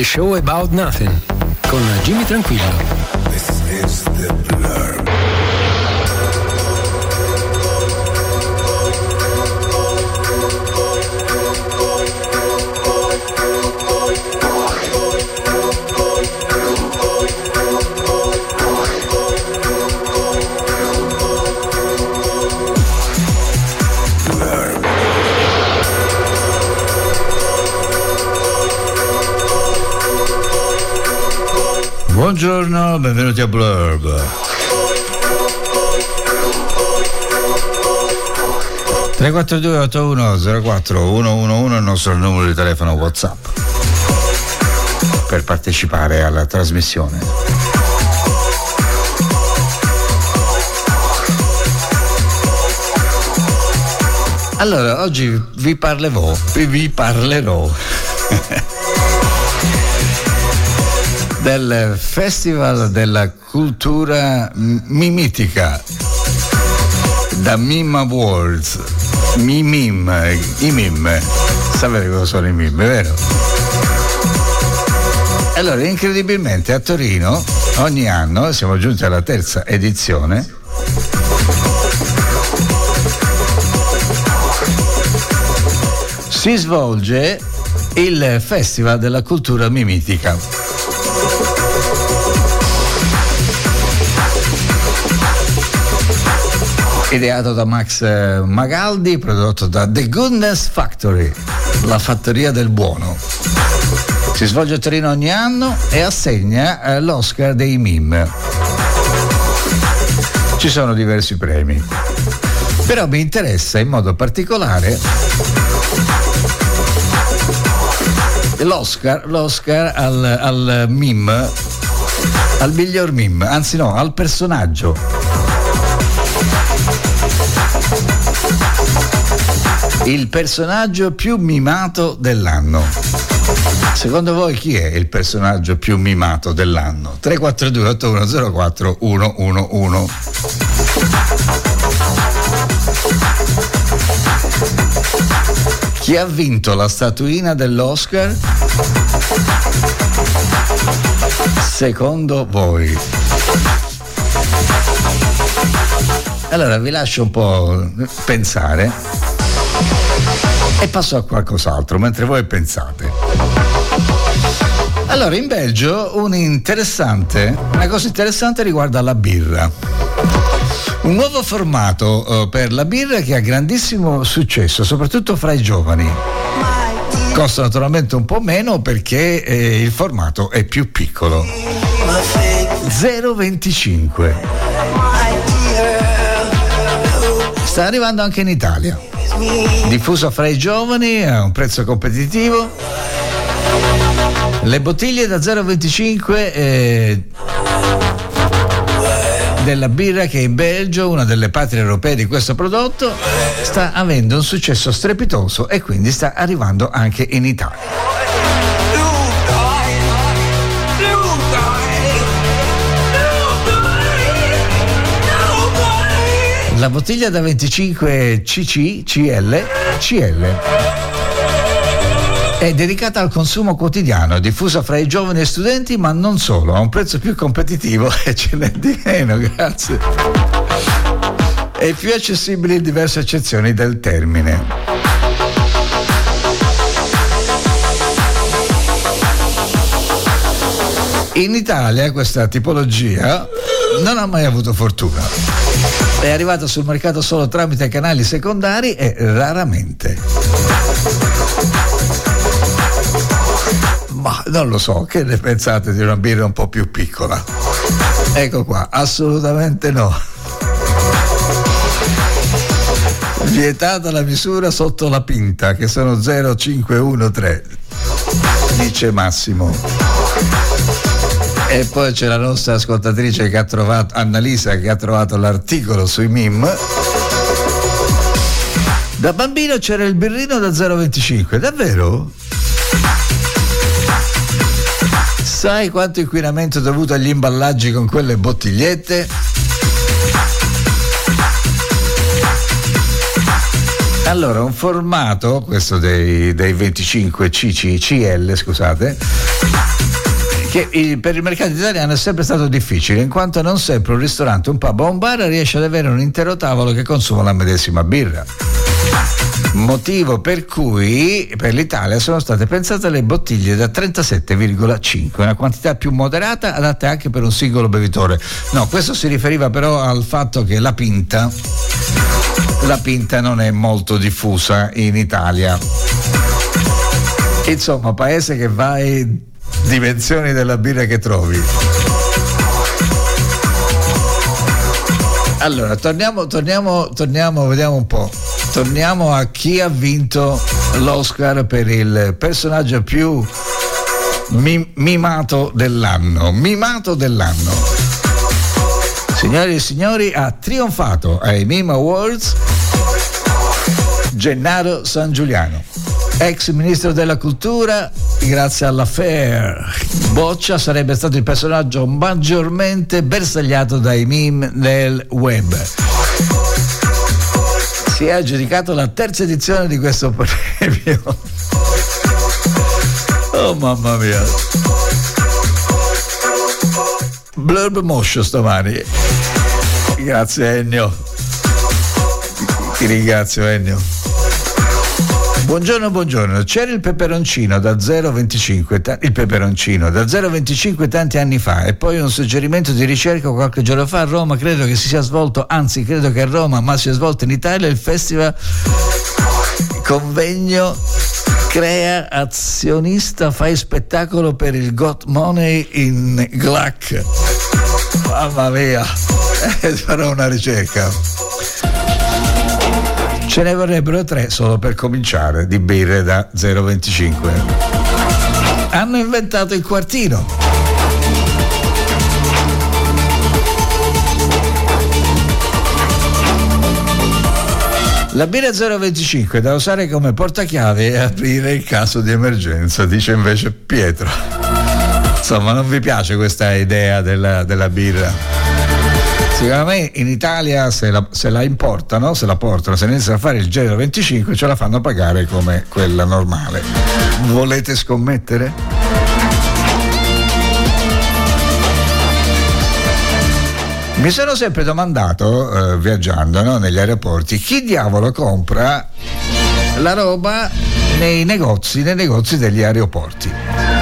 The Show About Nothing con Jimmy Tranquillo. This is the Blurb. Buongiorno, benvenuti a Blurb. 342-8104-111 è il nostro numero di telefono WhatsApp per partecipare alla trasmissione. Allora, oggi vi parlerò del Festival della Cultura Mimitica, da Mime Awards. I mime. Sapete cosa sono i mime, vero? Allora, incredibilmente a Torino ogni anno, siamo giunti alla terza edizione, si svolge il Festival della Cultura Mimitica. Ideato da Max Magaldi, prodotto da The Goodness Factory, la fattoria del buono. Si svolge a Torino ogni anno e assegna l'Oscar dei meme. Ci sono diversi premi, però mi interessa in modo particolare l'Oscar al meme, al miglior meme, anzi no, al personaggio. Il personaggio più mimato dell'anno. Secondo voi chi è il personaggio più mimato dell'anno? 342-8104-111. Chi ha vinto la statuina dell'Oscar? Secondo voi? Allora vi lascio un po' pensare e passo a qualcos'altro mentre voi pensate. Allora, in Belgio una cosa interessante riguarda la birra. Un nuovo formato per la birra che ha grandissimo successo, soprattutto fra i giovani. Costa naturalmente un po' meno perché il formato è più piccolo. 0,25. Sta arrivando anche in Italia. Diffuso fra i giovani a un prezzo competitivo. Le bottiglie da 0,25 della birra, che in Belgio, una delle patrie europee di questo prodotto, sta avendo un successo strepitoso e quindi sta arrivando anche in Italia. La bottiglia da 25 CL è dedicata al consumo quotidiano, diffusa fra i giovani e studenti, ma non solo, a un prezzo più competitivo e ce n'è di meno, grazie. E più accessibile in diverse accezioni del termine. In Italia questa tipologia non ha mai avuto fortuna. È arrivata sul mercato solo tramite canali secondari e raramente. Ma non lo so, che ne pensate di una birra un po' più piccola? Ecco qua, assolutamente no. Vietata la misura sotto la pinta, che sono 0,513, dice Massimo. E poi c'è la nostra ascoltatrice che ha trovato, Annalisa, che ha trovato l'articolo sui meme. Da bambino c'era il birrino da 0,25, davvero? Sai quanto inquinamento è dovuto agli imballaggi con quelle bottigliette? Allora, un formato, questo dei 25 CL, scusate, che per il mercato italiano è sempre stato difficile, in quanto non sempre un ristorante, un pub o un bar riesce ad avere un intero tavolo che consuma la medesima birra. Motivo per cui per l'Italia sono state pensate le bottiglie da 37,5, una quantità più moderata, adatta anche per un singolo bevitore. No, questo si riferiva però al fatto che la pinta non è molto diffusa in Italia. Insomma, paese che vai, dimensioni della birra che trovi. Allora, torniamo, vediamo un po'. Torniamo a chi ha vinto l'Oscar per il personaggio più mimato dell'anno. Signori e signori, ha trionfato ai Mime Awards Gennaro San Giuliano, ex ministro della cultura. Grazie all'affaire Boccia sarebbe stato il personaggio maggiormente bersagliato dai meme nel web. Si è aggiudicato la terza edizione di questo premio. Oh mamma mia. Blurb moscio stamani. Grazie Ennio. Ti ringrazio Ennio. Buongiorno. C'era il peperoncino da 0,25 tanti anni fa, e poi un suggerimento di ricerca qualche giorno fa a Roma, credo che si sia svolto, anzi credo che a Roma, ma si è svolto in Italia, il festival convegno Crea azionista, fai spettacolo per il Got Money in Glac. Mamma mia, farò una ricerca. Ce ne vorrebbero 3 solo per cominciare di birre da 0,25. Hanno inventato il quartino. La birra 0,25 è da usare come portachiave e aprire in caso di emergenza, dice invece Pietro. Insomma, non vi piace questa idea della birra? Secondo me in Italia se la importano, se la portano, se iniziano a fare il 0,25 ce la fanno pagare come quella normale. Volete scommettere? Mi sono sempre domandato, viaggiando, no, negli aeroporti, chi diavolo compra la roba nei negozi degli aeroporti.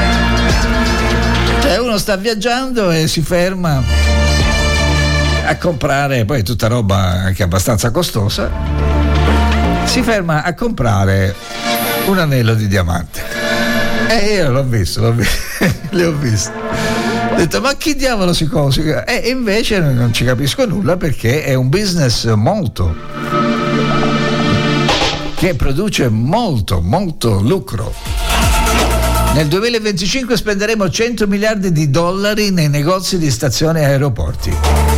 Cioè uno sta viaggiando e si ferma a comprare, poi tutta roba anche abbastanza costosa, si ferma a comprare un anello di diamante. Io l'ho visto. Le ho visto. Ho detto, ma chi diavolo si cosa? E invece non ci capisco nulla, perché è un business che produce molto lucro. Nel 2025 spenderemo $100 miliardi nei negozi di stazioni e aeroporti.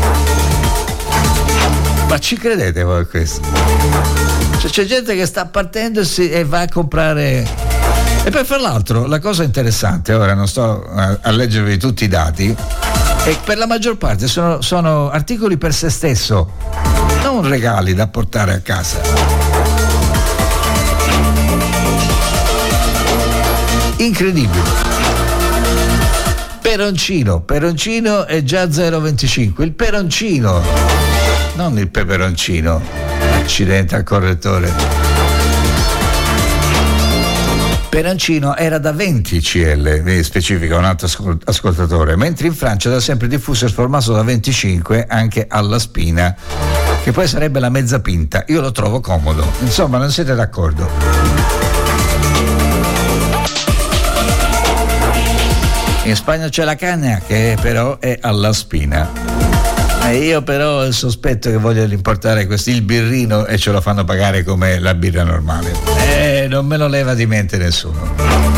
Ma ci credete voi a questo? Cioè, c'è gente che sta partendo e va a comprare. E poi fra l'altro la cosa interessante, ora non sto a leggervi tutti i dati, è che per la maggior parte sono articoli per se stesso, non regali da portare a casa. Incredibile. Peroncino è già 0,25. Il peroncino, non il peperoncino. Accidente al correttore. Peroncino era da 20 CL, vi specifica un altro ascoltatore, mentre in Francia da sempre diffuso il formato da 25 anche alla spina, che poi sarebbe la mezza pinta. Io lo trovo comodo. Insomma, non siete d'accordo? In Spagna c'è la cagna, che però è alla spina. E io però ho il sospetto che vogliono importare il birrino e ce lo fanno pagare come la birra normale. Non me lo leva di mente nessuno.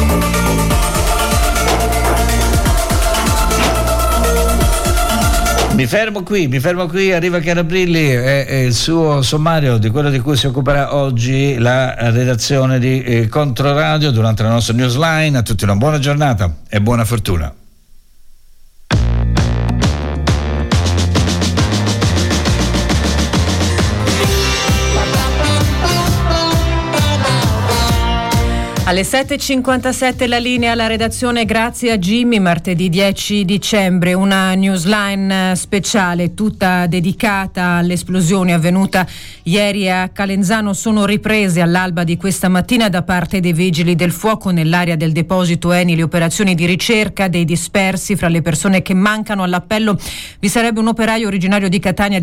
Mi fermo qui, arriva Chiara Brilli e il suo sommario di quello di cui si occuperà oggi la redazione di Controradio durante la nostra newsline. A tutti una buona giornata e buona fortuna. Alle 7.57 la linea alla redazione, grazie a Jimmy. Martedì 10 dicembre una newsline speciale tutta dedicata all'esplosione avvenuta ieri a Calenzano. Sono riprese all'alba di questa mattina da parte dei vigili del fuoco nell'area del deposito Eni le operazioni di ricerca dei dispersi. Fra le persone che mancano all'appello vi sarebbe un operaio originario di Catania